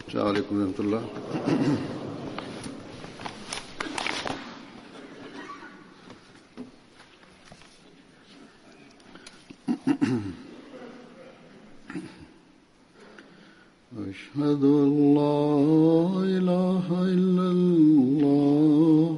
Assalamu alaikum warahmatullah. أشهد أن لا إله إلا الله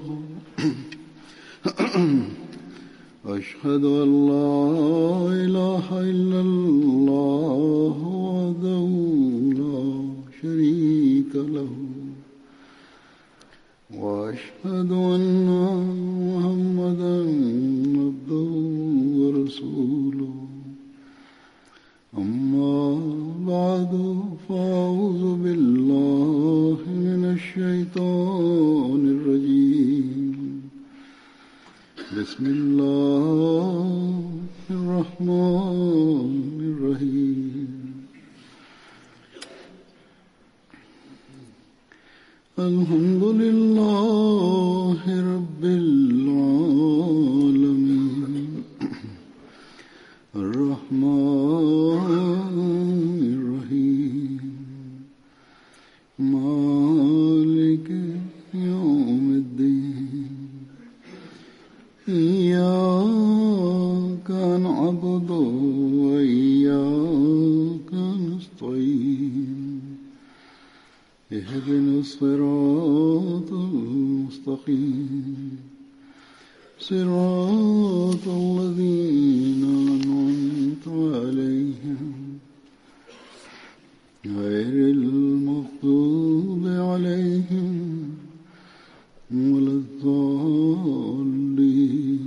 أشهد أن لا إله إلا الله وحده لا شريك له وأشهد أن محمدا عبده ورسوله أما بعد فأعوذ بالله من الشيطان الرجيم بسم الله الرحمن الرحيم الحمد لله رب العالمين الرحمن الرحيم مالك يوم الدين إياك نعبد وإياك نستعين اهدنا الصراط المستقيم صراط الذين أنعمت عليهم غير المغضوب عليهم ولا الضالين.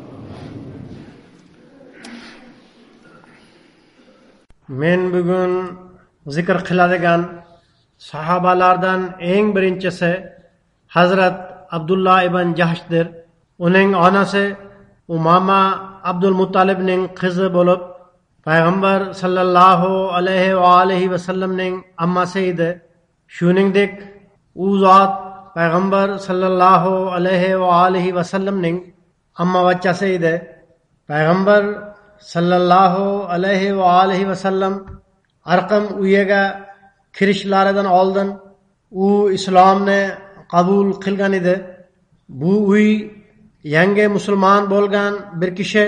Men bugun zikr qiladigan sahobalardan eng birinchisi Hazrat Abdullah ibn Jahshdir. Uning onasi Umama Abdul Muttalibning qizi bo'lib, payg'ambar sallallohu alayhi va alihi va sallamning ammasi edi. Shuningdek, u zot payg'ambar sallallohu alayhi va alihi va sallamning ammavachchasi edi. Payg'ambar sallallohu alayhi va alihi va sallam Arqam uyiga kirishlaridan oldin u islomni qabul qilgan edi. Bu uy yangi musulmon bo'lgan bir kishi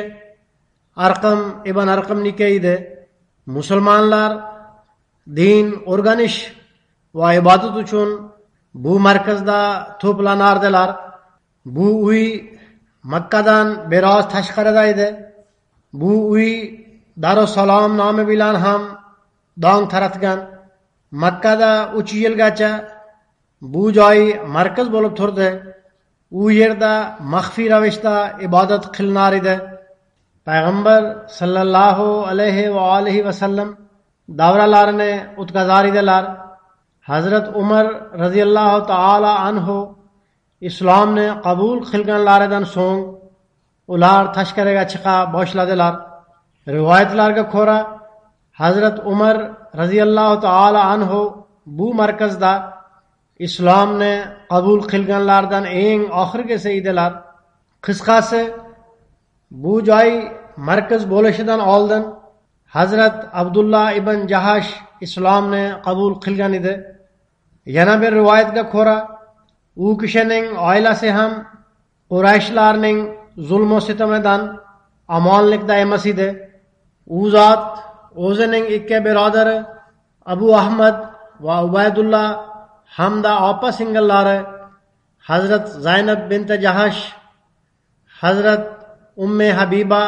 Arqam ibn Arqamniki edi. Musulmonlar din o'rganish va ibodat uchun bu markazda to'planardilar. Bu uy Makkadan biroz tashqarida edi. Bu uy Darussalom nomi bilan ham dong taratgan. Makkada 3 yilgacha bu joy markaz bo'lib turdi. U yerda maxfiy ravishda ibodat qilinar edi. Payg'ambar sallallohu alayhi va alihi va sallam davralarini o'tkazar edilar. Hazrat Umar radhiyallohu ta'ala anhu islomni qabul qilganlaridan so'ng ular tashqariga chiqa boshladilar. Rivoyatlarga ko'ra Hazrat Umar radhiyallohu ta'ala anhu bu markazda islomni qabul qilganlardan eng oxirgisi edilar. Qisqasi, bu joy markaz bo'lishidan oldin Hazrat Abdullah ibn Jahash islomni qabul qilgan edi. Yana bir rivoyatga ko'ra, u kishining oilasi ham Qurayshlarning zulm va sitamidan omonlikda emas edi. U zot o'zining ikki birodari Abu Ahmad va Ubaydullah hamda opa singillari Hazrat Zaynab bint Jahash, Hazrat Ummi Habiba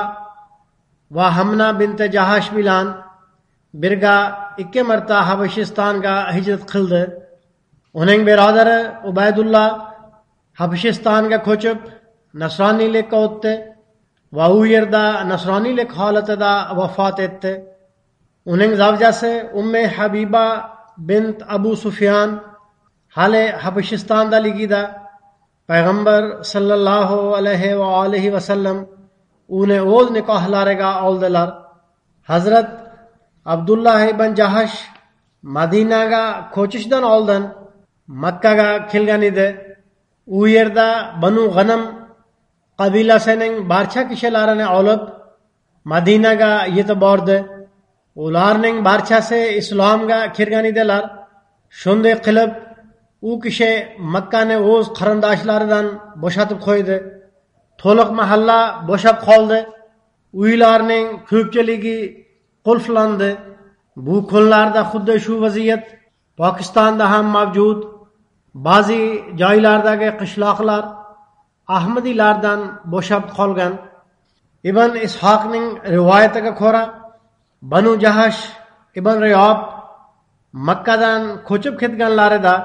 va Hamna bint Jahash bilan birga 2 marta Habashistonga hijrat qildi. Uning birodari Ubaydullah Habashistonga ko'chib nasroniylikka o'tdi va u yerda nasroniylik holatida vafot etdi. Uning zavjasi Ummi Habiba bint Abu Sufyan hali Habashistondaligida payg'ambar sallallohu alayhi va alihi va sallam uni o'z nikohlariga oldilar. Hazrat Abdullah ibn Jahash Madinaga ko'chishdan oldin Makkaga kelgan edi. U yerda Banu G'anam qabilasining barcha kishilarini olib Madinaga yetib bordi. Ularning barchasi islomga kirgan edilar. Shunday qilib, u kishi Makkani o'z qarindoshlaridan bo'shatib qo'ydi. To'liq mahalla bo'shab qoldi. Uylarning ko'pchiligi qulflandi. Bu kunlarda xuddi shu vaziyat Pokistonda ham mavjud. Ba'zi joylardagi qishloqlar Ahmadiylardan bo'shab qolgan. Ibn Ishoqning rivoyatiga ko'ra, Banu Jahash ibn Riyob Makkadan ko'chib ketganlarida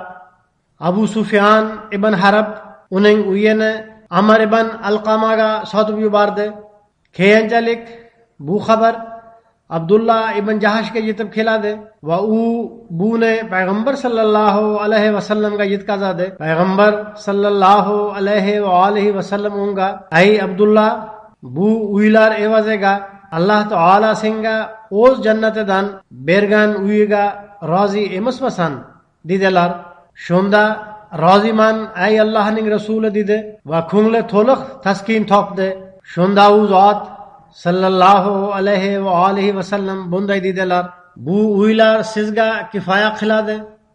Abu Sufyan ibn Harb uning uyini Amr ibn Alqamaga sotib yubordi. Keyinchalik bu xabar Abdullah ibn Jahashga yetib keladi va u buni payg'ambar sallallohu alayhi vasallamga yetkazadi. Payg'ambar sallallohu alayhi va alihi vasallam unga: "Ey Abdullah, bu uylar evaziga Alloh taolo senga o'z jannatidan bergan uyiga rozi emasmisan?" dedilar. Shunda roziman ey Allohning rasuli dedi va ko'ngli to'liq taskin topdi. Shunda u zot sallallohu alayhi va alihi vasallam bunday dedilar: "Bu uylar sizga kifoya qiladi.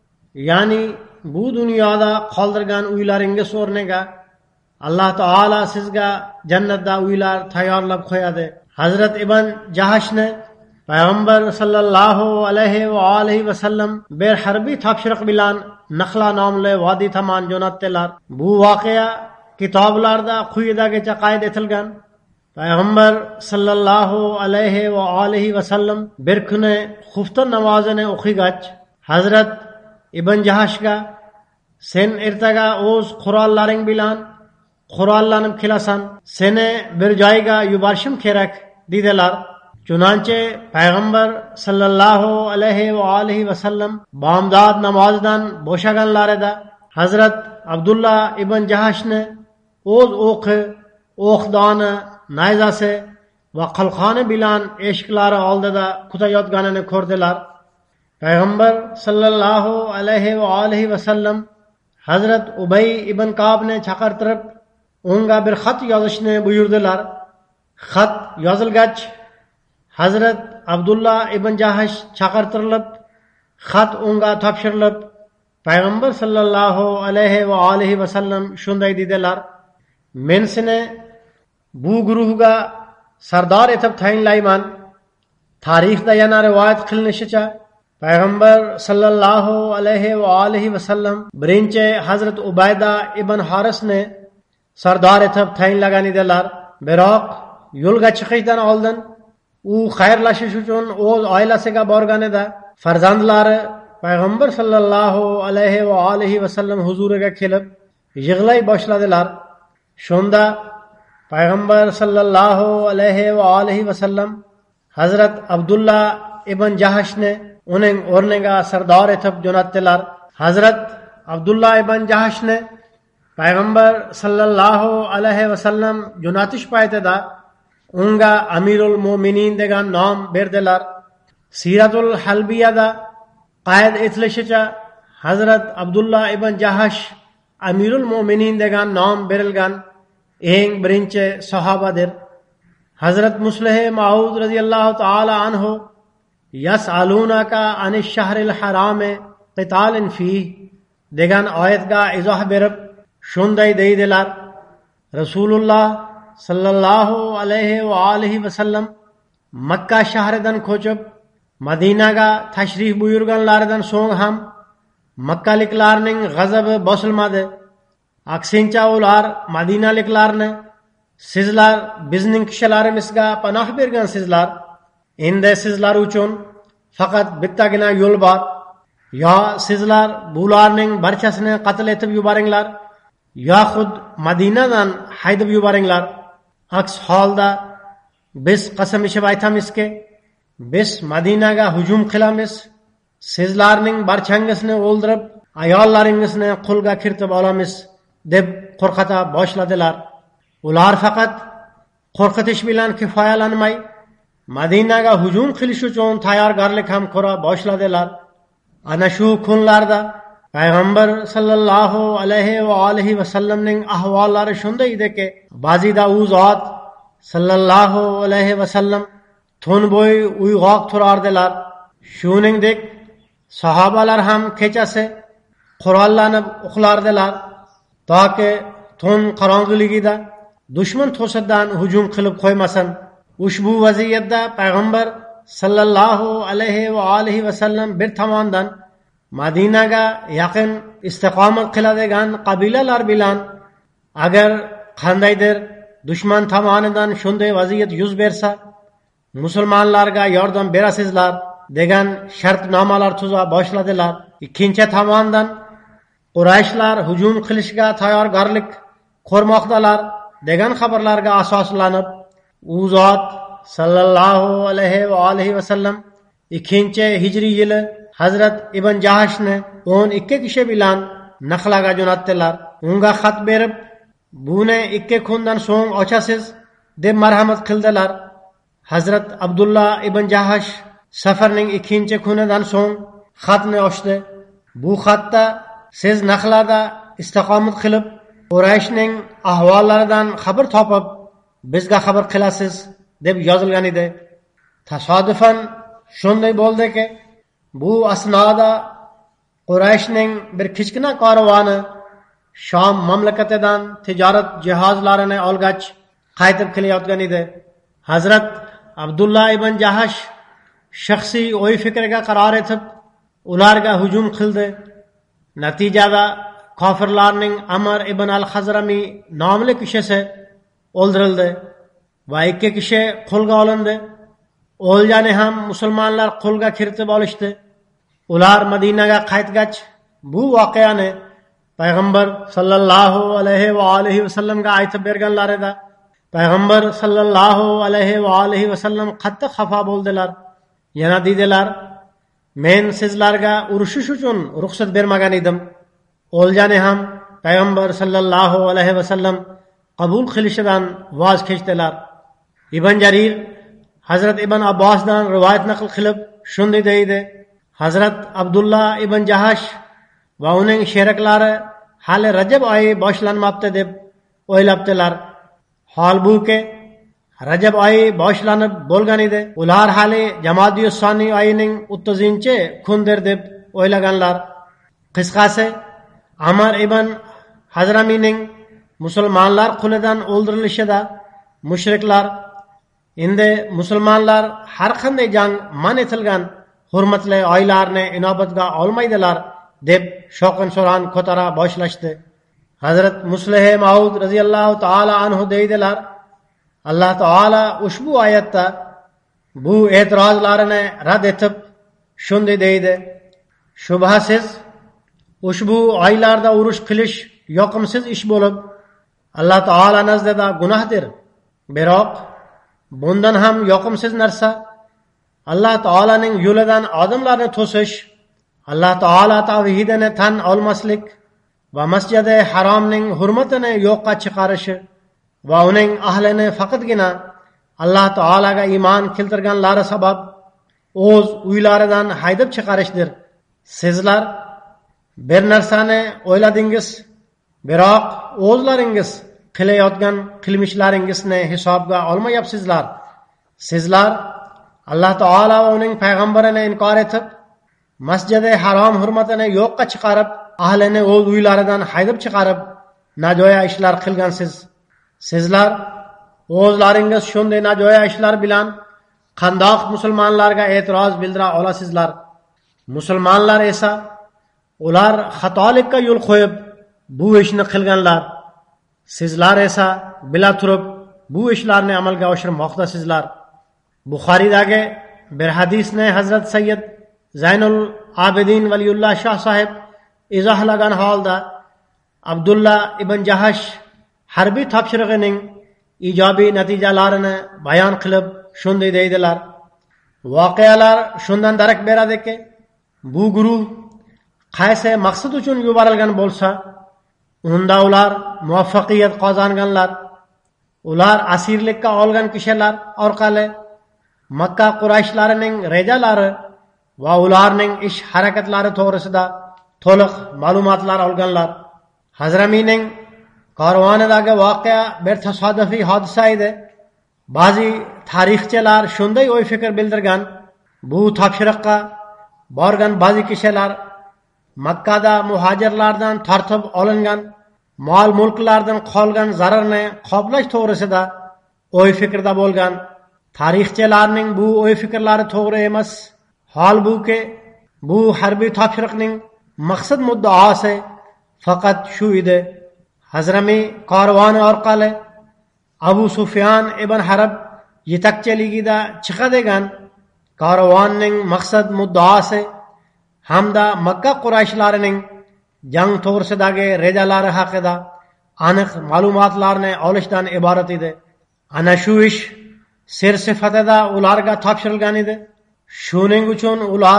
Ya'ni bu dunyoda qoldirgan uylaringiz o'rniga Alloh taolo sizga jannatda uylar tayyorlab qo'yadi." Hazrat ibn Jahashni payg'ambar sallallohu alayhi va alihi vasallam bir harbiy topshiriq bilan Naxla nomli vodiy tomon jo'natdilar. Bu voqea kitoblarda quyidagicha qayd etilgan. Payg'ambar sallallohu alayhi va alihi vasallam bir kuni xufta namozini o'qigach, Hazrat ibn Jahashga: "Sen ertaga o'z qurollaring bilan qurollanib kelasan. Seni bir joyga yuborishim kerak" dedilar. Chunonchi payg'ambar sallallohu alayhi va alihi vasallam bomdod namozidan bo'shaganlarida Hazrat Abdullah ibn Jahashni o'z o'qi, o'qdoni, nayzasi va qalqoni bilan eshiklari oldida kutayotganini ko'rdilar. Payg'ambar sallallohu alayhi va alihi vasallam Hazrat Ubay ibn Ka'bni chaqirtirib, unga bir xat yozishni buyurdilar. Xat yozilgach, Hazrat Abdullah ibn Jahash chaqirtirilib, xat unga topshirilib, payg'ambar sallallohu alayhi va alihi vasallam shunday dedilar: "Men seni bu guruhga sardor etib tayinlayman." Tarixda yana rivoyat qilinishicha, payg'ambar sallallohu alayhi va alihi vasallam birinchi Hazrat Ubayda ibn Harisni sardor etib tayinlagan edilar. Biroq yo'lga chiqishdan oldin u xayrlashish uchun o'z oilasiga borganida farzandlari payg'ambar sallallohu alayhi va alihi vasallam huzuriga kelib yig'lay boshladilar. Shunda payg'ambar sallallohu alayhi va alihi vasallam Hazrat Abdullah ibn Jahashni uning o'rniga sardor etib jo'natdilar. Hazrat Abdullah ibn Jahashni payg'ambar sallallohu alayhi vasallam jo'natish paytida unga Amirul Mo'minin degan nom berdilar. Siratul Halbiyada qayd etilishicha, Hazrat Abdullah ibn Jahash Amirul Mo'minin degan nom berilgan eng birinchi sahobadir. Hazrat Muslih Maud radhiyallohu ta'ala anhu yas'alunaka anish shahril harami qitalin fi degan oyatga izoh berib shunday deydilar: Rasululloh sallallohu alayhi va alihi vasallam Makka shahridan ko'chib Madinaga tashrif buyurganlaridan so'ng ham Makkaliklarning g'azabi bosilmadi. Aksincha ular Madinaliklarni: "Sizlar bizning kishilarimizga panoh bergansizlar. Endi sizlar uchun faqat bittagina yo'l bor. Yo sizlar bularning barchasini qatl etib yuboringlar, yoxud Madinadan haydab yuboringlar. Aks holda biz qasam ichib aytamizki, biz Madinaga hujum qilamiz, sizlarning barchangizni o'ldirib, ayollaringizni qo'lga kiritib olamiz" deb qo'rqata boshladilar. Ular faqat qo'rqitish bilan kifoyalanmay, Madinaga hujum qilish uchun tayyorgarlik ham ko'ra boshladilar. Ana shu kunlarda payg'ambar sallallohu alayhi va alihi vasallamning ahvollari shunday ediki, ba'zida u zot sallallohu alayhi vasallam tun bo'yi uyg'oq turardilar. Shuningdek, Sahobalar ham kechasi qurollanib uxlardilar, toki tun qorong'iligida dushman to'sidan hujum qilib qo'ymasin. Ushbu vaziyatda payg'ambar sallallohu alayhi va alihi vasallam bir tomondan Madinaga yaqin istiqomat qiladigan qabilalar bilan agar qandaydir dushman tomonidan shunday vaziyat yuz bersa, musulmonlarga yordam berasizlar degan shartnomalar tuza boshladilar. Ikkinchi tomondan Qurayshlar hujum qilishga tayyorgarlik ko'rmoqdalar degan xabarlarga asoslanib, u zot sallallohu alayhi va alihi vasallam 2-hijriy yili Hazrat Ibn Jahashni 12 kishi bilan Naxlaga jo'natdilar. Unga xat berib, buni 2 kundan so'ng ochasiz deb marhamat qildilar. Hazrat Abdullah ibn Jahash safarning 2 kunidan so'ng xatni ochdi. Bu xatda siz Naxlada istiqomat qilib, Qurayshning ahvollaridan xabar topib, bizga xabar qilasiz deb yozilgan edi. Tasodifan shunday bo'ldiki, bu asnoda Qurayshning bir kichkina karvoni Sham mamlakatidan tijorat jihozlarini olgach qaytib kelayotgan edi. Hazrat Abdullah ibn Jahash shaxsiy o'y fikriga qaror etib, ularga hujum qildi. Natijada kofirlarning Amr ibn al-Hazrami nomli kishisi o'ldirildi va 2 kishi qo'lga olindi. O'ljani ham musulmonlar qo'lga kiritib olishdi. Ular Madinaga qaytgach, bu voqeani payg'ambar sallallohu alayhi va alihi vasallamga aytib berganlarida payg'ambar sallallohu alayhi va alihi vasallam qattiq xafa bo'ldilar. Yana dedilar, men sizlarga urushish uchun ruxsat bermagan edim. O'ljani ham payg'ambar sallallohu alayhi vasallam qabul qilishidan voz kechdilar. Ibn Jarir Hazrat Ibn Abbosdan rivoyat naql qilib shunday deydi: Hazrat Abdullah ibn Jahash va uning sheriklari hali Rajab oyi boshlanmabdi deb o'ylabdilar. Holbuki Rajab oyi boshlanib bo'lgan edi. Ular hali Jamadiyus-Soniy oyining 30-kundir deb o'ylaganlar. Qisqasi, Amr ibn Hazramining musulmonlar qo'lidan o'ldirilishida mushriklar endi musulmonlar har qanday jang man etilgan hurmatli oylarni inobatga olmaydilar deb shovqin-suron ko'tara boshlashdi. Hazrat Muslih Maud radhiyallohu taala anhu deydilar, Alloh taala ushbu oyatda bu e'tirozlarini rad etib shunday deydi: Shubhasiz ushbu oylarda urush qilish yoqimsiz ish bo'lib, Alloh taolo nazdida gunohdir. Biroq bundan ham yoqimsiz narsa Alloh taolaning yo'lidan odamlarni to'sish, Alloh taolo tavhidini tan olmaslik va Masjidi Haromning hurmatini yo'qqa chiqarishi va uning ahlini faqatgina Alloh taolaga iymon keltirganlari sabab o'z uylaridan haydab chiqarishdir. Sizlar bir narsani o'yladingiz, biroq o'zlaringiz qilayotgan qilmishlaringizni hisobga olmayapsizlar. Sizlar Alloh taolo va uning payg'ambarini inkor etib, Masjidi Harom hurmatini yo'qqa chiqarib, ahlini o'z uylaridan haydab chiqarib, najoya ishlar qilgansiz. Sizlar o'zlaringiz shunday najoya ishlar bilan qandoq musulmonlarga e'tiroz bildira olasizlar? Musulmonlar esa ular xatolikka yo'l qo'yib bu ishni qilganlar. Sizlar esa bila turib bu ishlarni amalga oshirmoqdasizlar. Buxoriydagi bir hadisni Hazrat Sayyid Zaynul Abidin Valiyullah Shoh sahib izohlagan holda Abdullah ibn Jahash harbiy topshirig'ining ijobiy natijalarini bayon qilib shunday deydilar: Voqealar shundan darak beradiki, bu guruh qaysi maqsad uchun yuborilgan bo'lsa, unda ular muvaffaqiyat qozonganlar. Ular asirlikka olgan kishilar orqali Makka Qurayshlarining rejalari va ularning ish harakatlari to'g'risida to'liq ma'lumotlar olganlar. Hazramiyning karvonidagi voqea bir tasodifiy hodisa edi. Ba'zi tarixchilar shunday o'y fikr bildirgan, bu topshiriqqa borgan ba'zi kishilar Makkada muhojirlardan tortib olingan mol mulklardan qolgan zararni qoplash to'g'risida o'y fikrda bo'lgan. Tarixchilarning bu o'y fikrlari to'g'ri emas. Holbuki bu harbiy topshiriqning maqsad muddaosi faqat shu edi. Hazramiy karvoni orqali Abu Sufyan ibn Harb yetakchiligida chiqadigan karvonning maqsad muddaosi hamda Makka Qurayshlarining jang to'g'risidagi rejalari haqida aniq ma'lumotlarni olishdan iborat edi. Ana shu ish sir sifatida ularga topshirilgan edi. Shuning uchun ular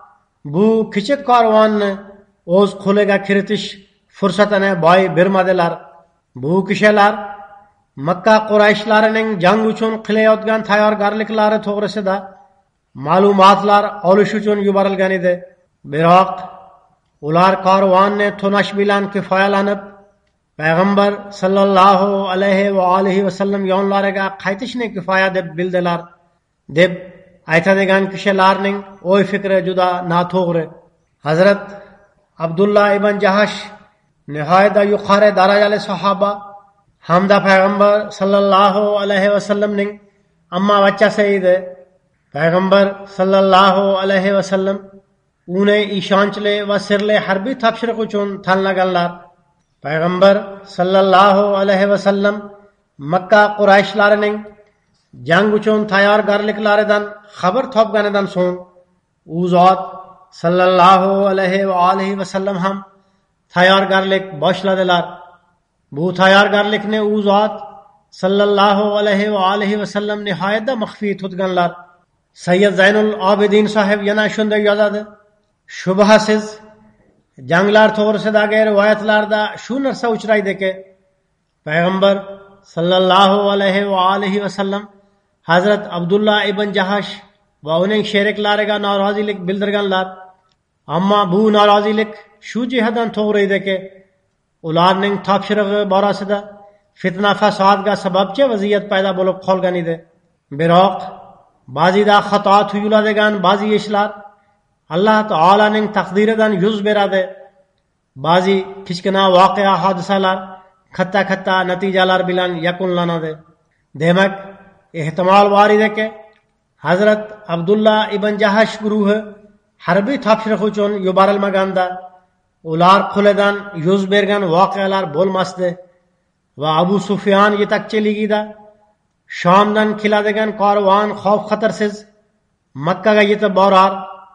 bu kichik karvonni o'z qo'liga kiritish fursatini boy bermadilar. Bu kishilar Makka Qurayshlarining jang uchun qilayotgan tayyorgarliklari to'g'risida ma'lumotlar olish uchun yuborilgan edi. Biroq ular karvonni to'nash bilan kifoyalanib, payg'ambar sallallohu alayhi va alihi vasallam yonlariga qaytishni kifoya deb bildilar deb aytadigan kishilarning o'y fikri juda noto'g'ri. Hazrat Abdullah ibn Jahash nihoyatda yuqori darajali sahoba hamda payg'ambar sallallohu alayhi vasallamning amma vachchasi edi. Payg'ambar sallallohu alayhi vasallam uni ishonchli va sirli harbiy topshiriq uchun tanlaganlar. Payg'ambar sallallohu alayhi vasallam Makka Qurayshlarining jang uchun tayyorgarliklaridan xabar topganidan so'ng u zot sallallohu alayhi va alihi vasallam ham tayyorgarlik boshladilar. Bu tayyorgarlikni u zot sallallohu alayhi va alihi vasallam nihoyatda maxfiy tutganlar. Sayyid Zaynul Abidin sahib yana shunday yozadi: shubhasiz janglar to'g'risidagi rivoyatlarda shu narsa uchraydiki, payg'ambar sallallohu alayhi va alihi vasallam Hazrat Abdullah ibn Jahash va uning sheriklariga norozilik bildirganlar. Ammo bu norozilik shu jihatdan to'g'ri ediki, ularning topshirig'i borasida fitna fasodga sababchi vaziyat paydo bo'lib qolgan edi. Biroq ba'zida xato tuyuladigan ba'zi ishlar Alloh taolaning taqdiridan yuz beradi. Ba'zi kichkina voqea hodisalar katta natijalar bilan yakunlanadi. Demak, ehtimol bor ediki, Hazrat Abdullah ibn Jahash guruhi harbiy topshiriq uchun yuborilmaganda ular qo'lidan yuz bergan voqealar bo'lmasdi va Abu Sufyan yetakchiligida Shomdan keladigan karvon xavf-xatarsiz Makkaga yetib borar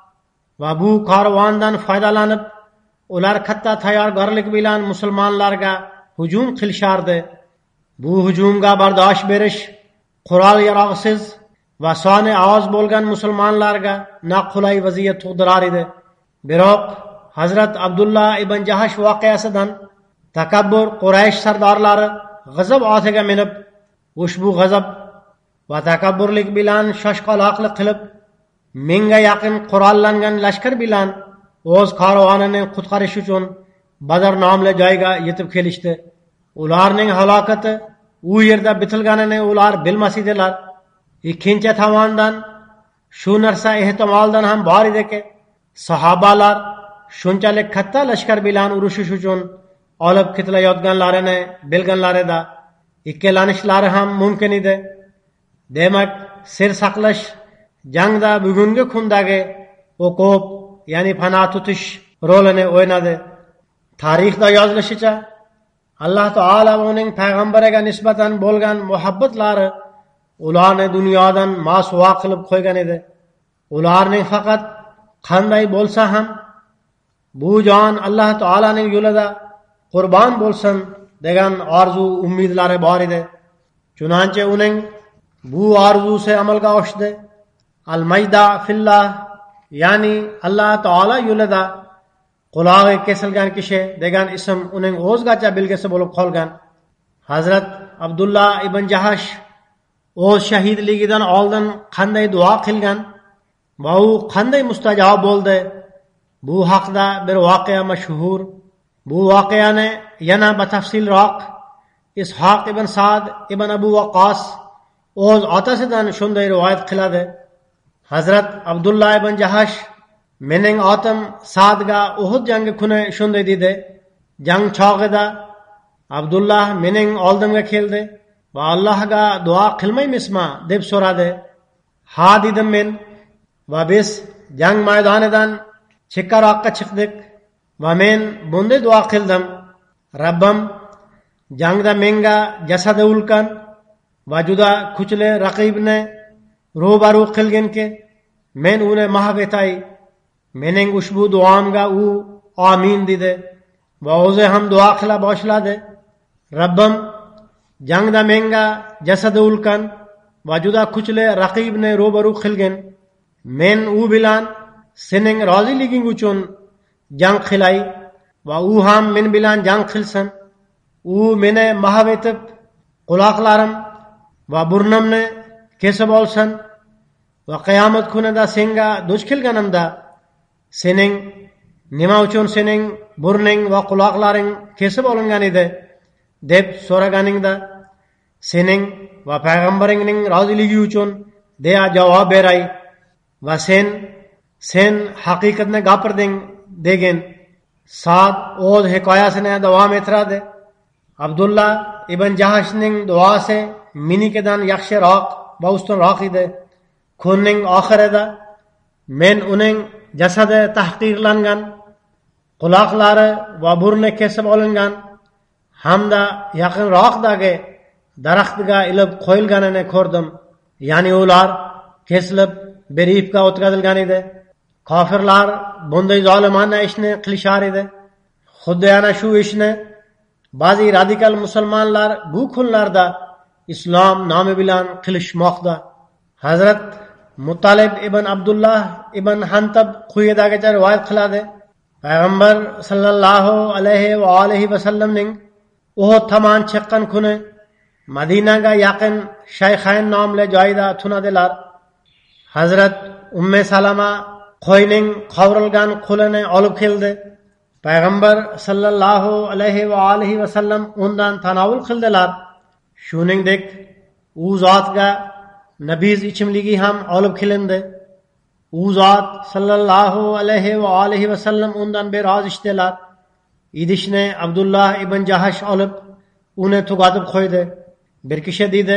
va bu karvondan foydalanib ular katta tayyorgarlik bilan musulmonlarga hujum qilishardi. Bu hujumga bardosh berish qurol yarog'siz va soni oz bo'lgan musulmonlarga noqulay vaziyat tug'dirar edi. Biroq Hazrat Abdullah ibn Jahash voqeasidan takabbur Quraysh sardorlari g'azab otiga minib, ushbu g'azab va takabburlik bilan shoshqaloqlik qilib, mingga yaqin qurollangan lashkar bilan o'z karvonini qutqarish uchun Badr nomli joyga yetib kelishdi. Ularning halokati u yerda bitilganini ular bilmas edilar. Ikkinchi tomondan shu narsa ehtimoldan ham bor ediki, sahobalar shunchalik katta lashkar bilan urushish uchun olib ketilayotganlarini bilganlarida ikkalanishlari ham mumkin edi. Demak, sir saqlash jangda bugungi kundagi o'qib, ya'ni panoh tutish rolini o'ynadi. Tarixda yozilishicha, Alloh taolo uning payg'ambariga nisbatan bo'lgan muhabbatlari ularni dunyodan masuvo qilib qo'ygan edi. Ularning faqat qanday bo'lsa ham bu jon Alloh taolaning yo'lida qurbon bo'lsin degan orzu umidlari bor edi. Chunonchi uning bu orzusi amalga oshdi. Al-Mayda fillah, ya'ni Alloh taolo yo'lida qulog'i kesilgan kishi degan ism uning o'zgacha belgisi bo'lib qolgan. Hazrat Abdullah ibn Jahash o'z shahidligidan oldin qanday duo qilgan va u qanday mustajob bo'ldi? Bu haqda bir voqea mashhur. Bu voqeani yana batafsilroq Ishoq ibn Sa'd ibn Abu Waqqas o'z otasidan shunday rivoyat qiladi. Hazrat Abdullah ibn Jahash mening otim Sa'dga Uhud jangi kuni shunday dedi. Jang chog'ida Abdullah mening oldimga keldi va Allohga duo qilmaymizmi deb so'radi. Ha dedim men va biz jang maydonidan chekkaroqqa chiqdik va men bunday duo qildim. Rabbim jangda menga jasadi ulkan va juda kuchli raqibni ro'baru qilganki men uni mahv etay. Mening ushbu duomga u amin dedi va o'zi ham duo qila boshladi. Rabbim jangda menga jasadi ulkan va juda kuchli raqibni ro'baru qilgan. Men u bilan sening roziliging uchun jang qilay va u ham men bilan jang qilsin. U meni mahv etib quloqlarim va burnimni kesib olsin va qiyomat kunida senga duch kelganimda sening nima uchun sening burning va quloqlaring kesib olingan edi deb so'raganingda sening va payg'ambaringning roziligi uchun deya javob beray va sen haqiqatni gapirding degan. Sa'd o'z hikoyasini davom ettiradi. Abdullah ibn Jahashning duosi menikidan yaxshiroq va ustunroq edi. Kunning oxirida men uning jasadi tahqirlangan, quloqlari va burni kesib olingan hamda yaqinroqdagi daraxtga ilib qo'yilganini ko'rdim. Ya'ni ular kesilib bir ipga o'tkazilgan edi. Kofirlar bunday zolimona ishni qilishar edi. Xuddi yana shu ishni ba'zi radikal musulmonlar bu kunlarda islom nomi bilan qilishmoqda. Hazrat Muttalib ibn Abdullah ibn Hantab quyidagicha rivoyat qiladi. Payg'ambar sallallohu alayhi va alihi vasallamning Uhud tomon chiqqan kuni Madinaga yaqin Shayxayn nomli joyda tunadilar. Hazrat Umme Salama qo'yning qovrilgan qo'lini olib keldi. Payg'ambar sallallohu alayhi va alihi vasallam undan tanovul qildilar. Shuningdek, u zotga nabiz ichimligi ham olib kelindi. U zot sallallohu alayhi va alihi vasallam undan biroz ichdilar. Idishni Abdullah ibn Jahash olib uni tugatib qo'ydi. Bir kishi dedi,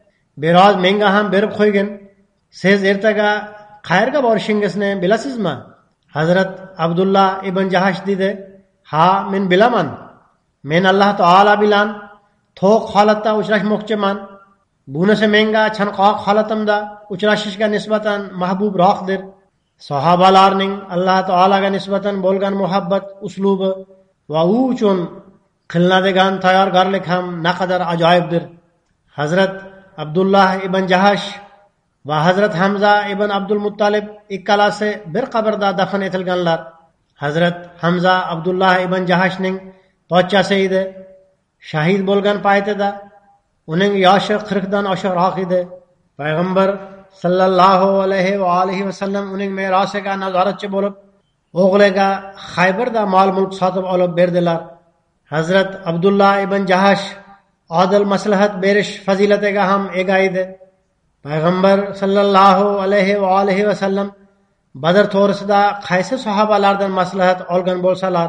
biroz menga ham berib qo'ygin. Siz ertaga qayerga borishingizni bilasizmi? Hazrat Abdullah ibn Jahash dedi, ha men bilaman. Men Alloh taolo bilan to'q holatda uchrashmoqchiman. Bunisi menga chanqoq holatimda uchrashishga nisbatan mahbubroqdir. Sahobalarning Alloh taolaga nisbatan bo'lgan muhabbat uslubi va u uchun qilinadigan tayyorgarlik ham naqadar ajoyibdir. Hazrat Abdullah ibn Jahash va Hazrat Hamza ibn Abdul Muttalib ikkalasi bir qabrda dafn etilganlar. Hazrat Hamza Abdullah ibn Jahashning pochchasi edi. Shahid bo'lgan paytida uning yoshi 40 dan oshiqroq edi. Payg'ambar sallallohu alayhi va alihi vasallam uning merosiga nazoratchi bo'lib, o'g'liga Xaybarda mol-mulk sotib olib berdilar. Hazrat Abdullah ibn Jahash adil maslahat berish fazilatiga ham ega edi. Payg'ambar sallallohu alayhi va alihi vasallam Badr to'g'risida qaysi sahobalardan maslahat olgan bo'lsalar,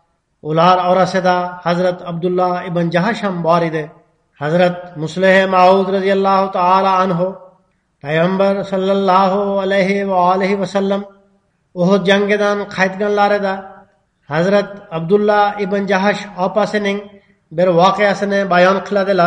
ular orasida Hazrat Abdullah ibn Jahash ham bor edi. Hazrat Muslih Ma'ud radhiyallohu ta'ala anhu Payg'ambar sallallohu alayhi va alihi vasallam Uhud jangidan qaytganlarida Hazrat Abdullah ibn Jahash opasining bir voqeasini bayon qiladilar.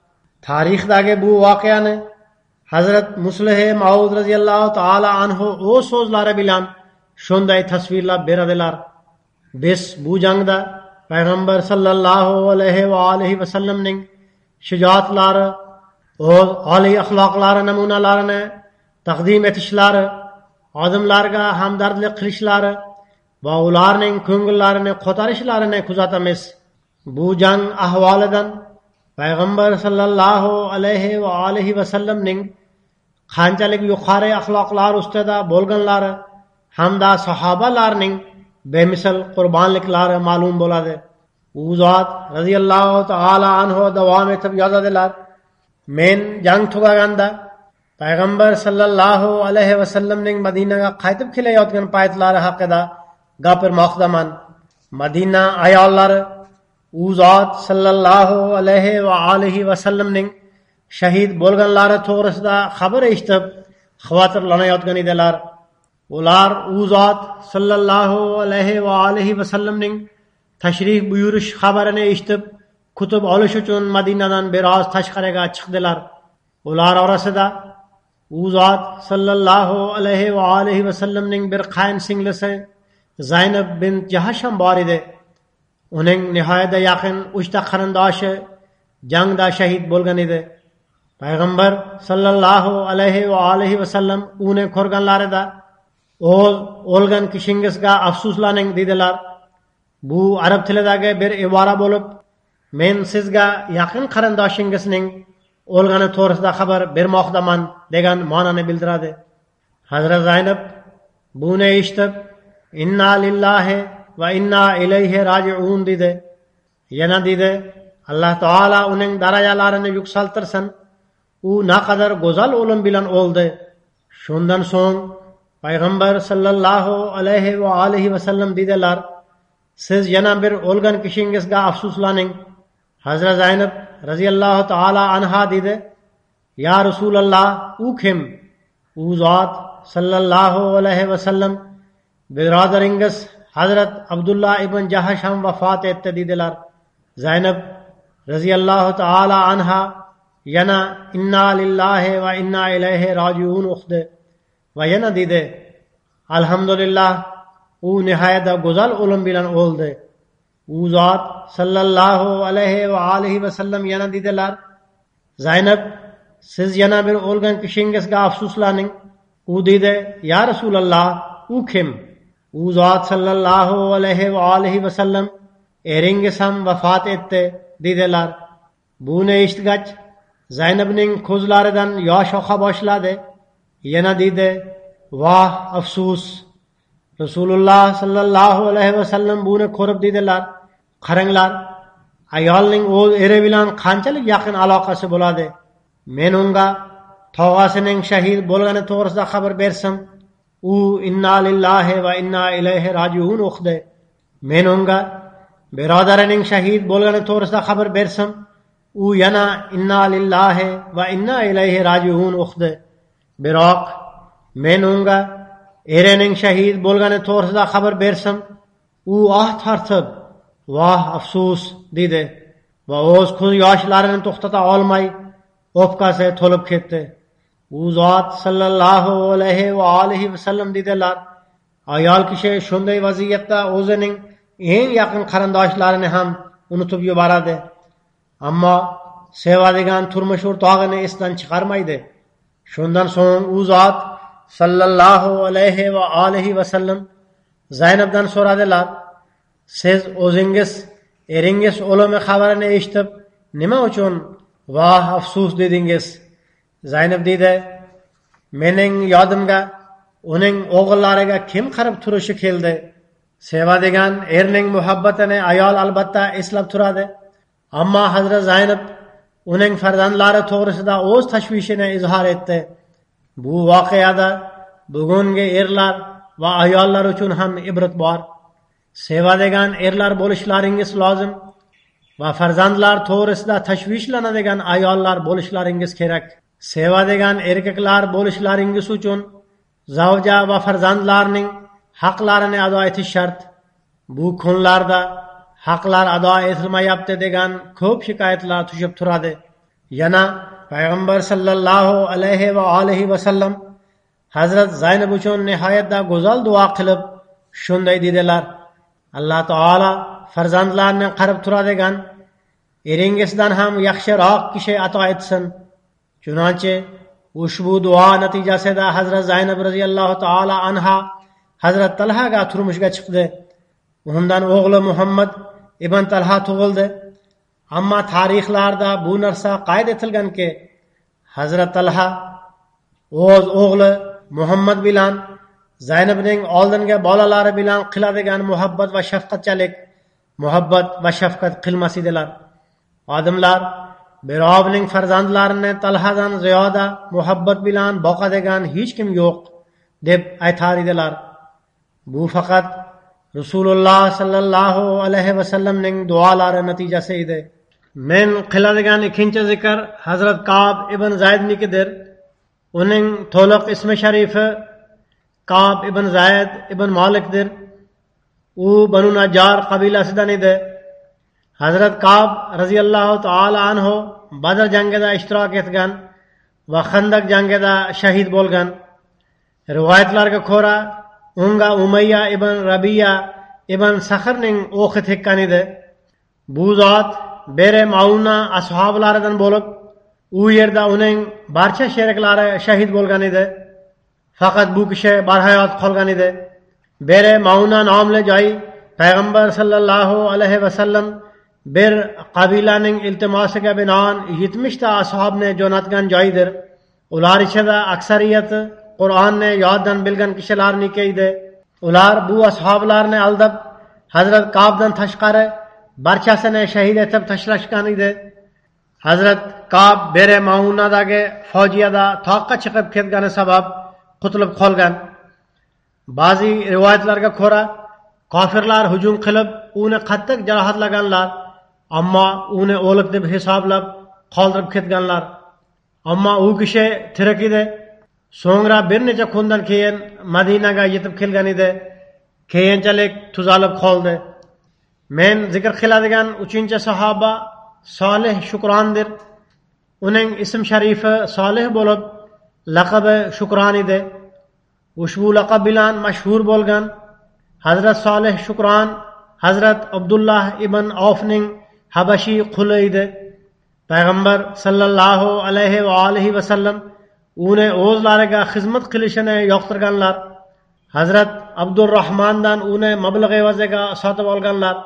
Tarixdagi bu voqeani Hazrat Muslih Ma'ud radhiyallohu ta'ala anhu o'z so'zlari bilan shunday tasvirlab beradilar. Biz bu jangda Payg'ambar sallallohu alayhi va alihi vasallamning shijoatlari, o'z oliy axloqlari namunalarini taqdim etishlari, odamlarga hamdardlik qilishlari va ularning ko'ngillarini ko'tarishlarini kuzatamiz. Bu jang ahvolidan Payg'ambar sallallohu alayhi va alihi vasallamning qanchalik yuqori axloqlar ustida bo'lganlari hamda sahobalarning bemisal qurbonliklari ma'lum bo'ladi. U zot radhiyallohu ta'ala anhu davom etib yozadilar. Men jang tugaganda payg'ambar sallallohu alayhi vasallamning Madinaga qaytib kelayotgan paytlari haqida gapirmoqdaman. Madina ayollari u zot sallallohu alayhi va alihi vasallamning shahid bo'lganlari to'g'risida xabar eshitib xavotirlanayotgan edilar. Ular u zot sallallohu alayhi va alihi vasallamning tashrif buyurish xabarini eshitib kutub olish uchun Madinadan biroz tashqariga chiqdilar. Ular orasida u zot sallallohu alayhi va alihi vasallamning bir qayn singlisi Zaynab bint Jahash ham bor edi. Uning nihoyatda yaqin 3 ta qarindoshi jangda shahid bo'lgan edi. Payg'ambar sallallohu alayhi va alihi vasallam uni ko'rganlarida o'lgan kishingizga afsuslaning dedilar. Bu arab tilidagi bir ibora bo'lib, men sizga yaqin qarindoshingizning o'lgani to'g'risida xabar bermoqdaman degan ma'noni bildiradi. Hazrat Zaynab buni eshitib, inna lillahi va inna ilayhi raji'un dedi. Yana dedi, Alloh taolo uning darajalarini yuksaltirsin. U naqadar go'zal o'lim bilan o'ldi. Shundan so'ng payg'ambar sallallohu alayhi va alihi vasallam dedilar, siz yana bir o'lgan kishingizga afsuslaning. Hazrat Zaynab radhiyallohu taala anha dedi, ya Rasululloh, u kim? U zot sallallohu alayhi vasallam birodaringiz Hazrat Abdullah ibn Jahash ham vafot etdi dedilar. Zaynab radhiyallohu taala anha yana inna lillahi va inna ilayhi rajiun o'qdi va yana dedi, alhamdulillah, u nihoyatda go'zal o'lim bilan o'ldi. U zot sallallohu alayhi va alihi vasallam yana dedilar, Zaynab, siz yana bir o'lgan kishingizga afsuslaning. U dedi, ya Rasululloh, u kim? U zot sallallohu alayhi va alihi vasallam, eringiz ham vafot etdi dedilar. Buni eshitgach Zaynabning ko'zlaridan yosh oqa boshladi. Yana dedi, voh afsus. Rasululloh sallallohu alayhi vasallam buni ko'rib dedilar, qaranglar, ayolning o'z eri bilan qanchalik yaqin aloqasi bo'ladi. Men unga tog'asining shahid bo'lgani to'g'risida xabar bersam, u inna lillahi va inna ilayhi rajiun o'qdi. Men unga birodarining shahid bo'lgani to'g'risida xabar bersam, u yana inna lillahi va inna ilayhi rajiun o'qdi. Biroq men unga erining shahid bo'lgani to'g'risida xabar bersam, u tortib, voh afsus dedi va o'z ko'z yoshlarini to'xtata olmay o'pkasi to'lib ketdi. U zot sallallohu alayhi va alihi vasallam dedilar, ayol kishi shunday vaziyatda o'zining eng yaqin qarindoshlarini ham unutib yuboradi, ammo sevadigan turmush o'rtog'ini esdan chiqarmaydi. Shundan so'ng u zot sallallohu alayhi va alihi vasallam Zaynabdan so'radilar, siz o'zingiz eringiz o'limi xabarini eshitib nima uchun voh afsus dedingiz? Zaynab dedi, mening yodimga uning o'g'illariga kim qarab turishi keldi. Sevadigan erning muhabbatini ayol albatta eslab turadi, ammo Hazrat Zaynab uning farzandlari to'g'risida o'z tashvishini izhor etdi. Bu voqeada bugungi erlar va ayollar uchun ham ibrat bor. Sevadigan erlar bo'lishlaringiz lozim va farzandlar to'g'risida tashvishlanadigan ayollar bo'lishlaringiz kerak. Sevadigan erkaklar bo'lishlaringiz uchun zavja va farzandlarning haqlarini ado etish shart. Bu kunlarda haqlar ado etilmayapti degan ko'p shikoyatlar tushib turadi. Yana payg'ambar sallallohu alayhi va alihi vasallam Hazrat Zaynab uchun nihoyatda go'zal duo qilib shunday dedilar, Alloh taolo farzandlarni qarab turadigan eringizdan ham yaxshiroq kishi ato etsin. Chunonchi ushbu duo natijasida Hazrat Zaynab radhiyallohu taolo anha Hazrat Talhaga turmushga chiqdi. Undan o'g'li Muhammad ibn Talha tug'ildi. Ammo tarixlarda bu narsa qayd etilganki, Hazrat Talha o'z o'g'li Muhammad bilan Zaynabning oldingi bolalari bilan qiladigan muhabbat va shafqat qilmas edilar. Odamlar Birobning farzandlarini Talhadan ziyoda muhabbat bilan boqadigan hech kim yo'q deb aytar edilar. Bu faqat Rasululloh sallallohu alayhi vasallamning duolari natijasi edi. Men qiladigan ikinchi zikr Hazrat Ka'b ibn Zaydnikidir. Uning to'liq ismi sharifi Ka'b ibn Zayd ibn Malikdir. U Banu Najjar qabilasidan edi. Hazrat Ka'b raziyallohu ta'ala anhu Badr jangida ishtirok etgan va Xandaq jangida shahid bo'lgan. Rivoyatlarga ko'ra, unga Umayya ibn Rabiya ibn Saxrning o'qi tekkan edi. Bu zot Bere Mauna ashablaridan bo'lib, u yerda uning barcha sheriklari shahid bo'lgan edi. Faqat bu kishi barhayot qolgan edi. Bere Mauna nomli joy payg'ambar sallallohu alayhi vasallam bir qabilaning iltimosiga binoan 70 ta ashobni jo'natgan joydir. Ular ichida aksariyati Qur'onni yoddan bilgan kishilarniki edi. Ular bu ashoblarni aldab Hazrat Ka'bdan tashqari barchasini shahid etib tashlashgan edi. Hazrat Ka'b Bere Maunadagi fojiada toqqa chiqib ketgani sabab qutulib qolgan. Ba'zi rivoyatlarga ko'ra, kofirlar hujum qilib, uni qattiq jarohatlaganlar, ammo uni o'lik deb hisoblab qoldirib ketganlar. Ammo u kishi tirik edi. So'ngra bir necha kundan keyin Madinaga yetib kelgan edi. Keyinchalik tuzalib qoldi. Men zikr qiladigan 3-sahoba Solih Shukrondir. Uning ism sharifi Solih bo'lib, laqabi Shukron edi. Ushbu laqab bilan mashhur bo'lgan Hazrat Solih Shukron Hazrat Abdullah ibn Avfning Habashi quli edi. Payg'ambar sallallohu alayhi va alihi vasallam uni o'zlariga xizmat qilishini yoqtirganlar. Hazrat Abdurrahmondan uni mablag' evaziga sotib olganlar.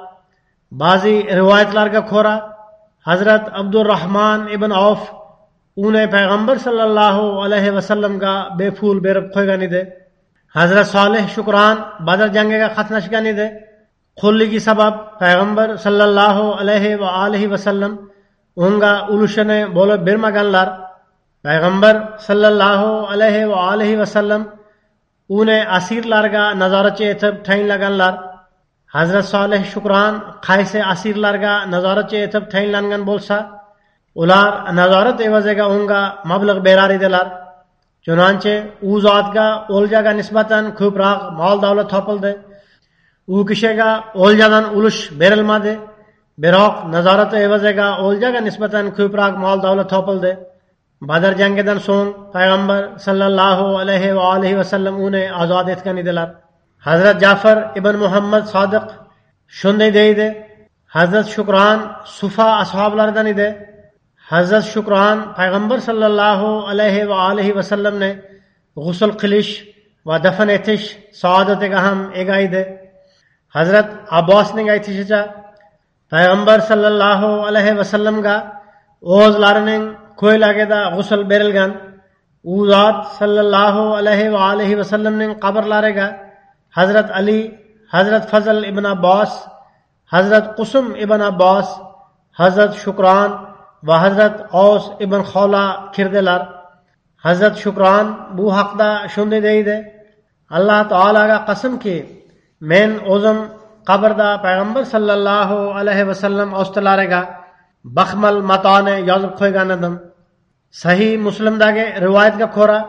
Ba'zi rivoyatlarga ko'ra, Hazrat Abdurrahmon ibn Avf uni payg'ambar sallallohu alayhi vasallamga bepul berib qo'ygan edi. Hazrat Solih Shukron Badr jangiga qatnashgan edi. Qulligi sabab payg'ambar sallallohu alayhi va alihi vasallam unga ulushini bo'lib bermaganlar. Payg'ambar sallallohu alayhi va alihi vasallam uni asirlarga nazoratchi etib tayinlaganlar. Hazrat Solih Shukron qaysi asirlarga nazoratchi etib tayinlangan bo'lsa, ular nazorat evaziga unga mablag' berar edilar. Chunonchi u zotga o'ljaga nisbatan ko'proq mol-davlat topildi. U kishiga o'ljadan ulush berilmadi, biroq nazorat evaziga o'ljaga nisbatan ko'proq mol-davlat topildi. Badr jangidan so'ng payg'ambar sallallohu alayhi va alihi vasallam uni ozod etgan edilar. Hazrat Ja'far ibn Muhammad Sodiq shunday deydi: Hazrat Shukron Sufa ashablaridan edi. Hazrat Shukron payg'ambar sallallohu alayhi va alihi vasallamni g'usl qilish va dafn etish saodatiga ham ega edi. Hazrat Abbosning aytishicha, payg'ambar sallallohu alayhi vasallamga o'zlarining ko'ylagida g'usl berilgan. U zot sallallohu alayhi va alihi vasallamning qabrlariga Hazrat Ali, Hazrat Fazl ibn Abbos, Hazrat Qusum ibn Abbos, Hazrat Shukron va Hazrat Aus ibn Xola kirdilar. Hazrat Shukron bu haqda shunday deydi: Alloh taolaga qasamki, men o'zim qabrda payg'ambar sallallohu alayhi vasallam ostilariga baxmal matoni yozib qo'ygan edim. Sahih Muslimdagi rivoyatga ko'ra,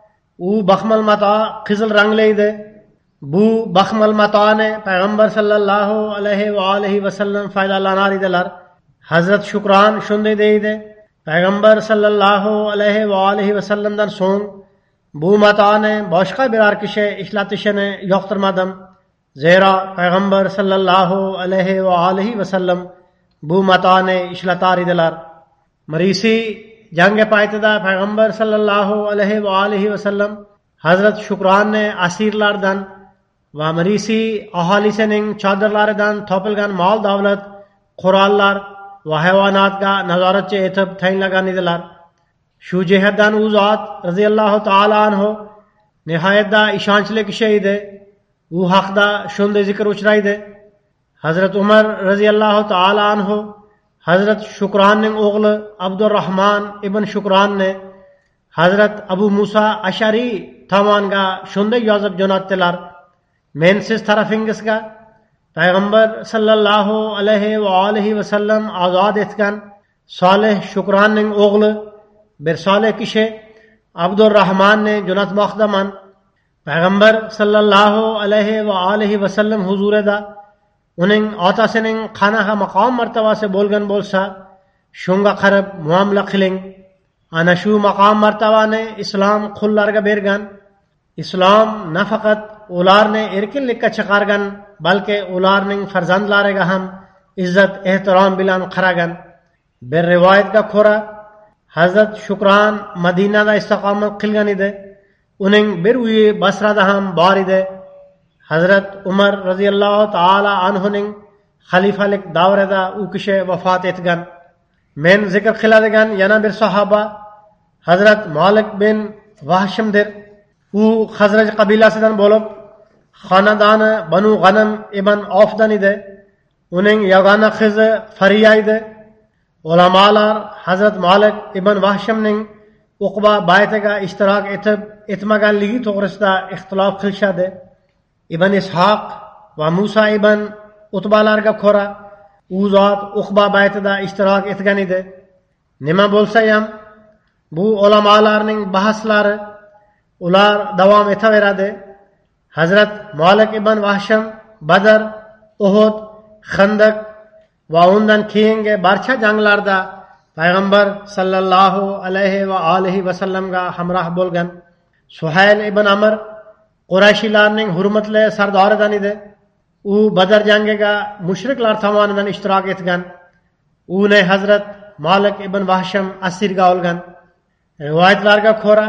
u baxmal mato qizil rangli edi. Bu baxmal matoni payg'ambar sallallohu alayhi va alihi vasallam foydalanar edilar. Hazrat Shukron shunday deydi: payg'ambar sallallohu alayhi va alihi vasallamdan so'ng bu matoni boshqa biror kishi ishlatishini yoqtirmadim. Zero payg'ambar sallallohu alayhi va alihi vasallam bu matoni ishlatar edilar. Marisi jangi paytida payg'ambar sallallohu alayhi va alihi vasallam Hazrat Shukronni asirlardan va Marisi aholisining chodirlaridan topilgan mol davlat, qurollar va hayvonotga nazoratchi etib tayinlagan edilar. Shu jihatdan u zot radhiyallohu ta'ala anhu nihoyatda ishonchli kishi edi. U haqda shunday zikr uchraydi: Hazrat Umar radhiyallohu ta'ala anhu Hazrat Shukronning o'g'li Abdurrahmon ibn Shukronni Hazrat Abu Musa Ashari tomoniga shunday yozib jo'natdilar: men siz tarafingizga payg'ambar sallallohu alayhi va alihi vasallam ozod etgan Solih Shukronning o'g'li bir solih kishi Abdurrahmonni jo'natmoqdaman. Payg'ambar sallallohu alayhi va alihi vasallam huzurida uning otasining qanaqa maqom martabasi bo'lgan bo'lsa, shunga qarab muomala qiling. Ana shu maqom martabani islom qullarga bergan. Islom nafaqat ularni erkinlikka chiqargan, balki ularning farzandlariga ham izzat ehtirom bilan qaragan. Bir rivoyatga ko'ra, Hazrat Shukron Madinada istiqomat qilgan edi. Uning bir uyi Basrada ham bor edi. Hazrat Umar radhiyallohu taala anhuning xalifalik davrida u kishi vafot etgan. Men zikr qiladigan yana bir sahoba Hazrat Malik bin Vahshimdir. U Xazraj qabilasidan bo'lib, xonadoni Banu G'anam ibn Ofdan edi. Uning yagona qizi Fariya edi. Ulamolar Hazrat Malik ibn Vahshimning Uqba baytiga ishtirok etmaganligi to'g'risida ixtilof qilishadi. Ibn Ishoq va Musa ibn Utbalarga ko'ra, u zot Uqba baytida ishtirok etgan edi. Nima bo'lsa ham, bu ulamolarning bahoslari ular davom etaveradi. Hazrat Malik ibn Vahshim Badr, Uhud, Xandaq va undan keyingi barcha janglarda payg'ambar sallallohu alayhi va alihi vasallamga hamroh bo'lgan. Suhayl ibn Amr Qurayshlarning hurmatli sardoridan edi. U Badr jangiga mushriklar tomonidan ishtirok etgan. Uni Hazrat Malik ibn Vahshim asirga olgan. Rivoyatlarga ko'ra,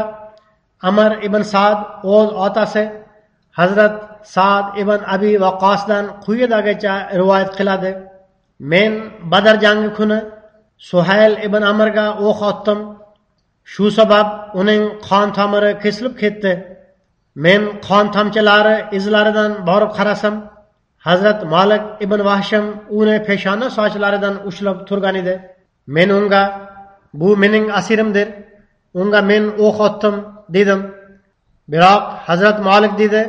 Amr ibn Sa'd o'z otasi Hazrat Sa'd ibn Abi Waqqosdan quyidagicha rivoyat qiladi: men Badr jangi kuni Suhayl ibn Amrga o'q otdim. Shu sabab uning qon tomiri kesilib ketdi. Men qon tomchilari izlaridan borib qarasam, Hazrat Malik ibn Vahshim uni peshona sochlaridan ushlab turgan edi. Men unga, bu mening asirimdir, unga men o'q otdim dedim. Biroq Hazrat Malik dedi,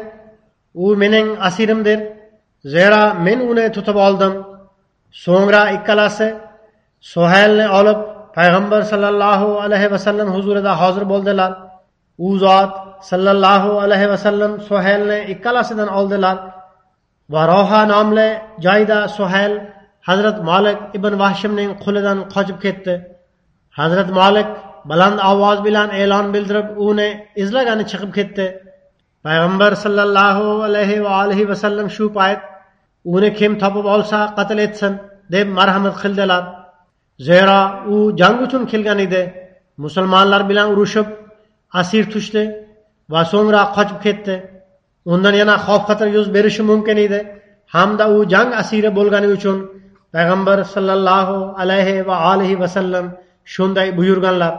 u mening asirimdir, zero men uni tutib oldim. So'ngra ikkalasi Suhaylni olib payg'ambar sallallohu alayhi vasallam huzurida hozir bo'ldilar. U zot sallallohu alayhi vasallam Suhaylni ikkalasidan oldilar va Roha nomli joyda Suhayl Hazrat Malik ibn Vahshimning qo'lidan qochib ketdi. Hazrat Malik baland ovoz bilan e'lon bildirib, uni izlagani chiqib ketdi. Payg'ambar sallallohu alayhi va alihi vasallam shu payt uni kim topib olsa qatl etsin deb marhamat qildilar. Zero u jang uchun kelgan edi. Musulmonlar bilan urushib asir tushdi va so'ngra qochib ketdi. Undan yana xavf-xatar yuz berishi mumkin edi. Hamda u jang asiri bo'lgani uchun payg'ambar sallallohu alayhi va alihi vasallam shunday buyurganlar.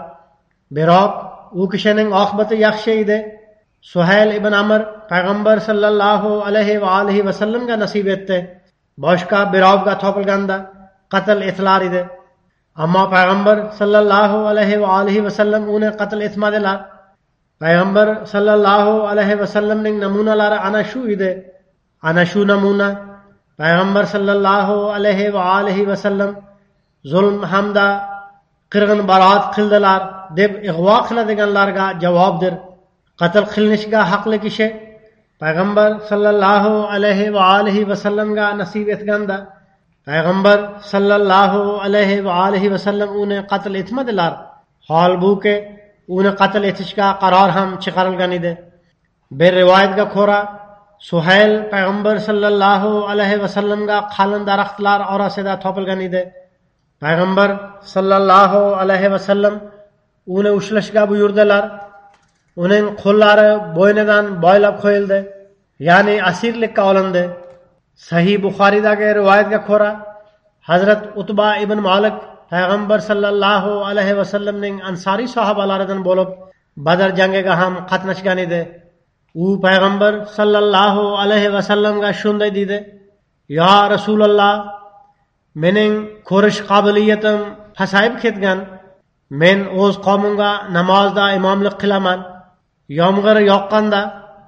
Biroq u kishining oqibati yaxshi edi. Suhayl ibn Amr payg'ambar sallallohu alayhi va alihi vasallamga nasib etdi. Boshqa birovga topilganda qatl etilar edi. Ammo payg'ambar sallallohu alayhi va alihi vasallam uni qatl etmadilar. Payg'ambar sallallohu alayhi vasallamning namunalari ana shu edi. Ana shu namuna payg'ambar sallallohu alayhi va alihi vasallam zulm hamda qirg'in baroat qildilar deb ig'vo qiladiganlarga javobdir. Qatl qilinishga haqli kishi payg'ambar sallallohu alayhi va alihi vasallamga nasib etganda payg'ambar sallallohu alayhi va alihi vasallam uni qatl etmadilar. Holbuki uni qatl etishga qaror ham chiqarilgan edi. Bir rivoyatga ko'ra, Suhayl payg'ambar sallallohu alayhi vasallamga qalin daraxtlar orasida topilgan edi. Payg'ambar sallallohu alayhi vasallam uni ushlashga buyurdilar. Uning qo'llari bo'ynidan boylab qo'yildi, ya'ni asirlikka olindi. Sahih Buxoriydagi rivoyatga ko'ra, Hazrat Utba ibn Malik payg'ambar sallallohu alayhi vasallamning ansoriy sahobalaridan bo'lib, Badr jangiga ham qatnashgan edi. U payg'ambar sallallohu alayhi vasallamga shunday dedi: "Ya Rasululloh, mening ko'rish qobiliyatim pasayib ketgan. Men o'z qavmimga namozda imomlik qilaman. Yomg'ir yoqqanda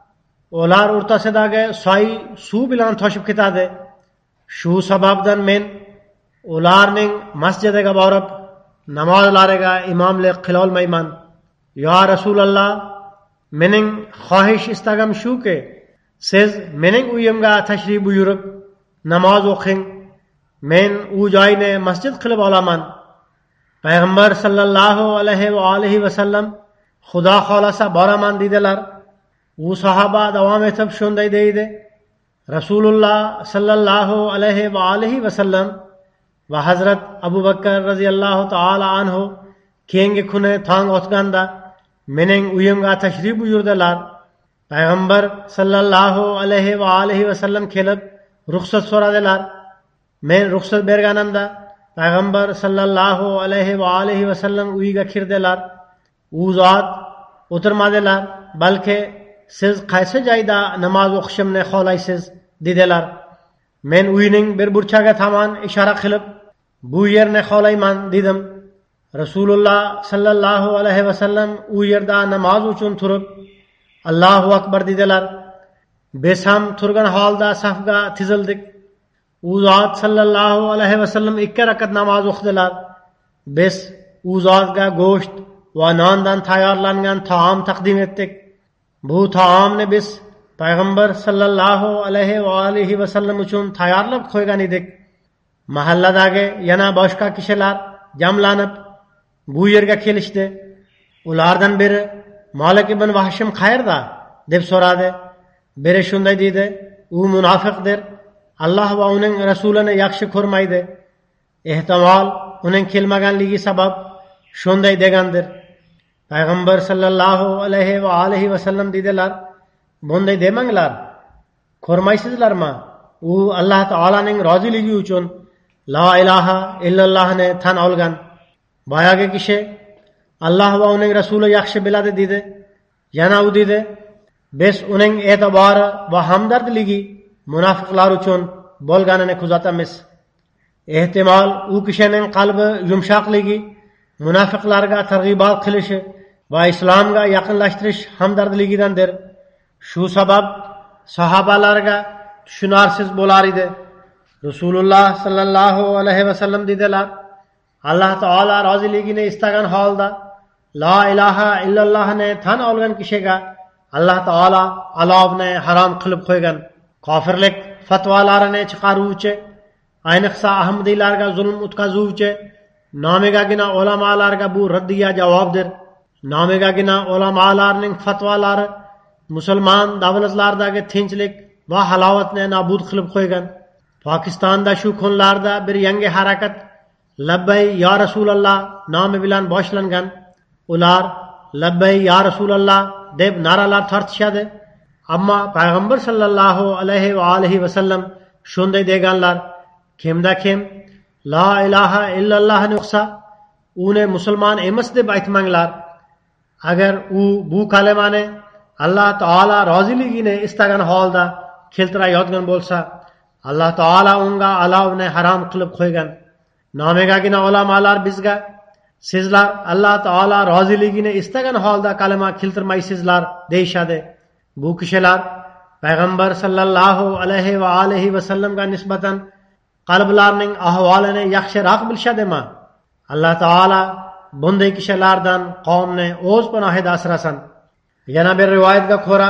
ular o'rtasidagi soy suv bilan toshib ketadi. Shu sababdan men ularning masjidiga borib namozlariga imomlik qila olmayman. Ya Rasululloh, mening xohish istagim shuki, siz mening uyimga tashrif buyurib namoz o'qing. Men u joyni masjid qilib olaman. Payg'ambar sallallohu alayhi va alihi vasallam Xudo xolasa boraman dedilar. U sahoba davom etib shunday deydi: Rasululloh sallallohu alayhi va alihi vasallam va Hazrat Abu Bakr radhiyallohu ta'ala anhu keyingi kuni tong otganda mening uyimga tashrif buyurdilar. Payg'ambar sallallohu alayhi va alihi vasallam kelib ruxsat so'radilar. Men ruxsat berganimda Payg'ambar sallallohu alayhi va alihi vasallam uyiga kirdilar. U zot o'tirmadilar, balki siz qaysi joyda namoz o'qishimni xohlaysiz dedilar. Men uyning bir burchaga tomon ishora qilib, bu yerni xohlayman dedim. Rasululloh sallallohu alayhi vasallam u yerda namoz uchun turib Allohu akbar dedilar. Biz ham turgan holda safga tizildik. U zot sallallohu alayhi vasallam 2 rakat namoz o'qidilar. Biz u zotga go'sht va nondan tayyorlangan taom taqdim etdik. Bu taomni biz Payg'ambar sallallohu alayhi va alihi vasallam uchun tayyorlab qo'ygan edik. Mahalladagi yana boshqa kishilar jamlanib bu yerga kelishdi. Ulardan biri Malik ibn Vahshim qayerda deb so'radi. Biri shunday dedi: u munofiqdir. Allah va uning rasulini yaxshi ko'rmaydi. Ehtimol uning kelmaganligi sabab shunday degandir. Payg'ambar sallallohu alayhi va alihi vasallam dedilar: bunday demanglar. Ko'rmaysizlarmi? U Alloh taolaning roziligi uchun la ilaha illallohni tan olgan. Boyagi kishi Alloh va uning rasuli yaxshi biladi dedi. Yana u dedi: biz uning e'tibori va hamdardligi munofiqlar uchun bo'lganini kuzatamiz. Ehtimol u kishining qalbi yumshoqligi munofiqlarga targ'ibot qilishi va islomga yaqinlashtirish hamdardligidandir. Shu sabab sahobalarga tushunarsiz bo'lar edi. Rasululloh sallallohu alayhi vasallam dedilar: Alloh taolo roziligini istagan holda la ilaha illallohni tan olgan kishiga Alloh taolo alovni harom qilib qo'ygan. Kofirlik fatvolarini chiqaruvchi, ayniqsa ahmadiylarga zulm o'tkazuvchi nomigagina ulamolarga bu raddiya javobdir. Nomigagina ulamolarning fatvolari musulmon davlatlardagi tinchlik va halovatni nobud qilib qo'ygan. Pokistonda shu kunlarda bir yangi harakat Labbay ya Rasululloh nomi bilan boshlangan. Ular Labbay ya Rasululloh deb naralar tortishadi. Ammo Payg'ambar sallallohu alayhi va alihi vasallam shunday deganlar: kimda kim la ilaha illallohni o'qisa, uni musulmon emas deb aytmanglar. Agar u bu kalimani Alloh taolo roziligini istagan holda keltirayotgan bo'lsa, Alloh taolo unga alovni harom qilib qo'ygan. Nomigagina ulamolar bizga sizlar Alloh taolo roziligini istagan holda kalima keltirmaysizlar deyshadi. Bu kishilar Payg'ambar sallallohu alayhi va alihi vasallamga nisbatan qalblarning ahvolini yaxshiroq bilishadimi? Alloh taolo bunday kishilardan qavmni o'z panohida asrasin. Yana bir rivoyatga ko'ra,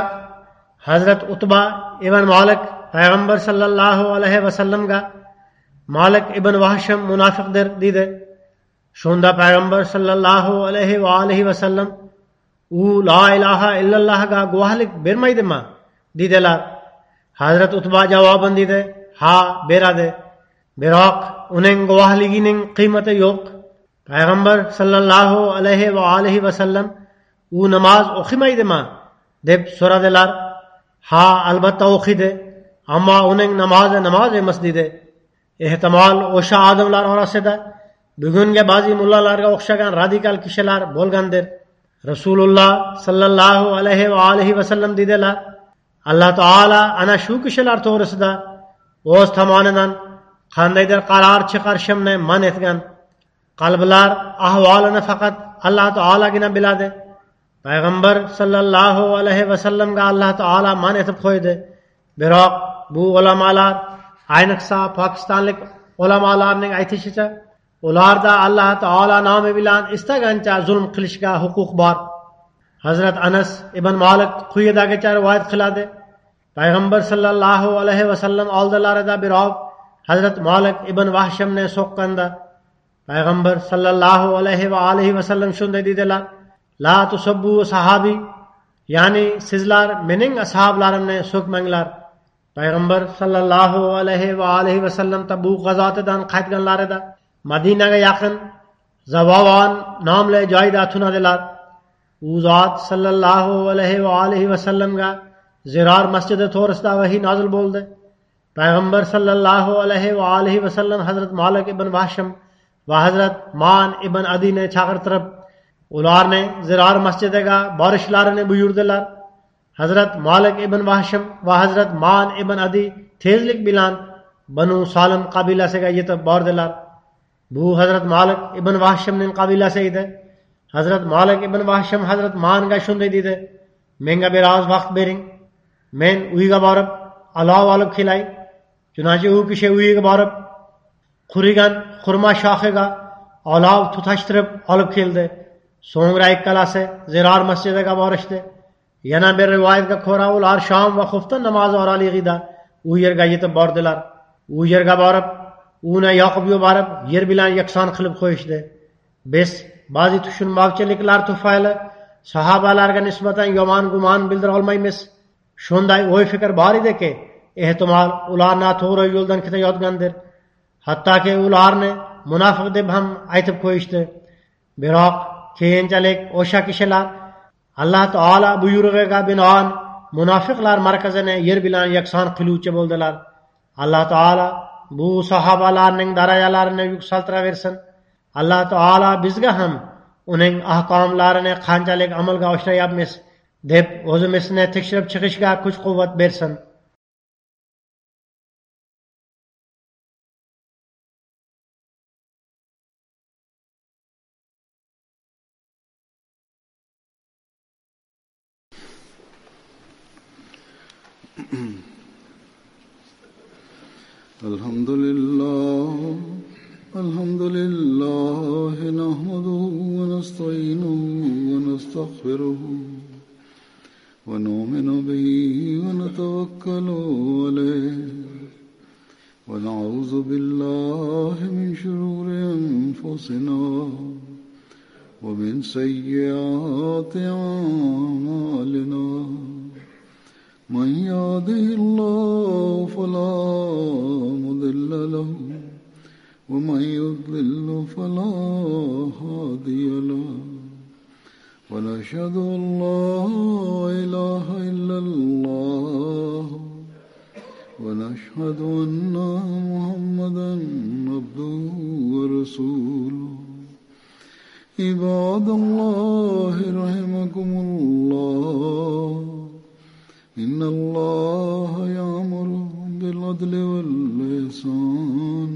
Hazrat Utba ibn Malik Payg'ambar sallallohu alayhi vasallamga Malik ibn Vahshim munofiqdir dedi. Shunda Payg'ambar sallallohu alayhi va alihi vasallam u la ilaha illallohga guvohlik bermaydimi dedilar. Hazrat Utba javoban dedi: ha, beradi. Biroq uning guvohligining qiymati yo'q. Payg'ambar sallallohu alayhi va alihi vasallam u namoz o'qimaydimi deb so'radilar. Ha, albatta o'qiydi, ammo uning namozi namoz emas dedi. Ehtimol o'sha odamlar orasida bugungi ba'zi mullalarga o'xshagan radikal kishilar bo'lgandir. Rasululloh sallallohu alayhi va alihi vasallam dedilar: Alloh taolo ana shu kishilar to'g'risida o'z tomonidan qandaydir qarar chiqarishimni man etgan. Qalblar ahvolini faqat Alloh taolagina biladi. Payg'ambar sallallohu alayhi va sallamga Alloh taolo man etib qo'ydi. Biroq bu ulamolar, ayniqsa pokistonlik ulamolarning aytishicha, ularda Alloh taolo nomi bilan istagancha zulm qilishga huquq bor. Hazrat Anas ibn Malik quyidagicha rivoyat qiladi. Payg'ambar sallallohu alayhi va sallam oldilarida birov Hazrat Malik ibn Vahshimni so'qqanda Payg'ambar sallallohu alayhi va alihi va sallam shunday dedilar: "La tusabbu sahabi", ya'ni sizlar mening ashablarimni so'kmanglar. Payg'ambar sallallohu alayhi va alihi va sallam Tabuk g'azotidan qaytganlarida Madinaga yaqin Zavavon nomli joyda tunadilar. U zot sallallohu alayhi va alihi va sallamga Ziror masjidi to'g'risida vahiy nozil bo'ldi. Payg'ambar sallallohu alayhi va alihi va sallam Hazrat Malik ibn Vahshim va Hazrat Man ibn Adini chaqirtirib, ularni Ziror masjidiga borishlarini buyurdilar. Hazrat Malik ibn Vahshim va Hazrat Man ibn Adi tezlik bilan Banu Salim qabilasiga yetib bordilar. Bu Hazrat Malik ibn Vahshimning qabilasi edi. Hazrat Malik ibn Vahshim Hazrat Manga shunday dedi: "Menga biroz vaqt bering. Men uyga borib olov olib kelay." Chunonchi u kishi uyiga borib qurigan xurmo shoxiga olov tutashtirib olib keldi. So'ngra ikkalasi Ziror masjidiga borishdi. Yana bir rivoyatga ko'ra ular shom va xufton namozi oralig'ida u yerga yetib bordilar. U yerga borib, uni yoqib yuborib, yer bilan yakson qilib qo'yishdi. Biz ba'zi tushunmovchiliklar tufayli sahobalarga nisbatan yomon gumon bildira olmaymiz. Shunday o'y fikr bor ediki, ehtimol ular noto'g'ri yo'ldan ketayotgandir. Hattoki ularni munofiq deb ham aytib qo'yishdi. Biroq keyinchalik o'sha kishilar Alloh taolo buyrug'iga binoan munofiqlar markazini yer bilan yakson qiluvchi bo'ldilar. Alloh taolo bu sahobalarning darajalarini yuksaltiraversin. Alloh taolo bizga ham uning ahkomlarini qanchalik amalga oshirayapmiz deb o'zimizni tekshirib chiqishga kuch-quvvat bersin. الحمد لله نحمده ونستعينه ونستغفره ونؤمن به ونتوكل عليه ونعوذ بالله من شرور أنفسنا ومن سيئات أعمالنا. من يهده الله فلا مضل له ومن يضلل فلا هادي له ونشهد أن لا إله إلا الله ونشهد أن محمدا عبده ورسوله. عباد الله رحمكم الله، إن الله يأمر بالعدل والإحسان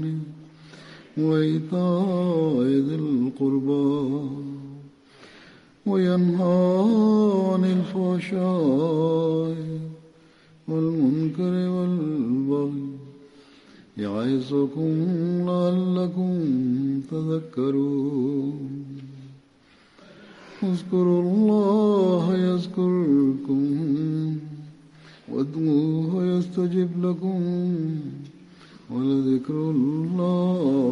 وإيتاء ذي القربى وينهى عن الفحشاء والمنكر والبغي يعظكم لعلكم تذكرون. اذكروا الله يذكركم وادعوه يستجب لكم ولذكر الله